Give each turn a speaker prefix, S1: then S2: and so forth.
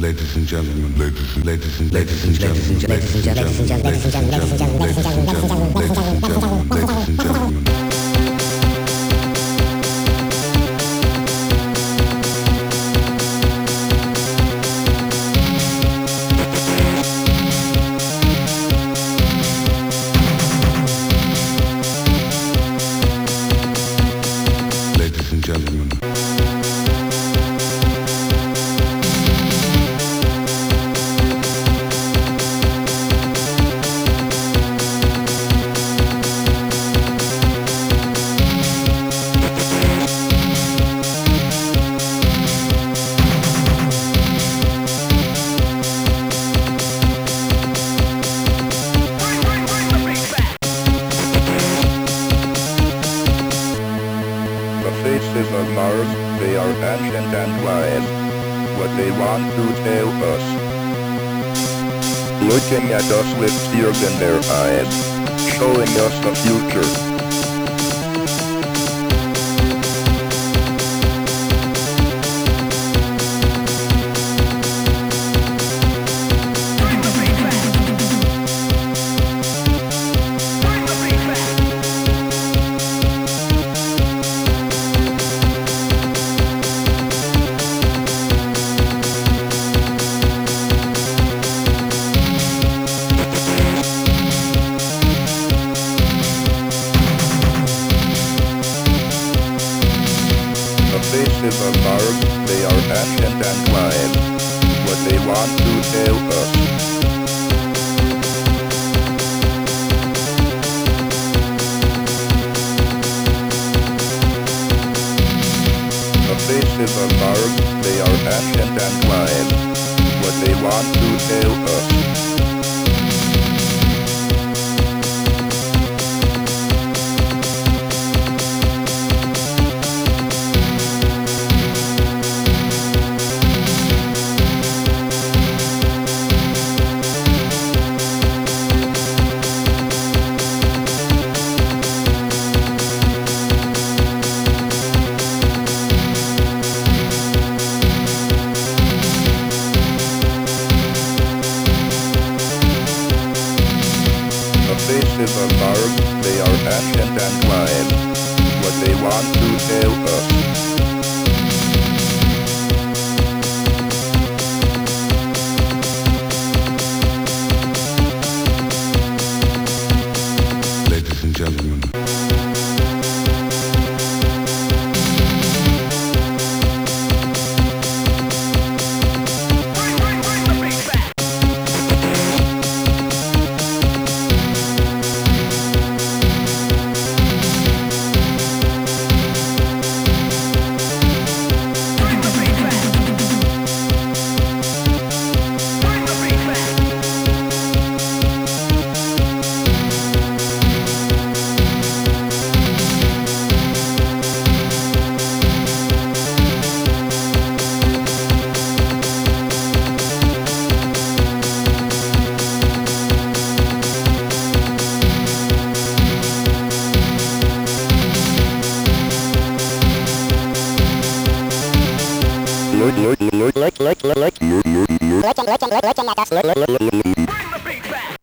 S1: Ladies and gentlemen, ladies and gentlemen,
S2: faces of Mars, they are ancient and wise. What they want to tell us. Looking at us with tears in their eyes. Showing us the future. Faces of Mars, they are ancient and wise. What they want to tell us. The faces of Mars, they are ancient and wise. What they want to tell us. Faces of Mars, they are ancient and wise. What they want to tell us.
S1: Ladies and gentlemen.
S2: Look at us.
S3: Bring the beat back.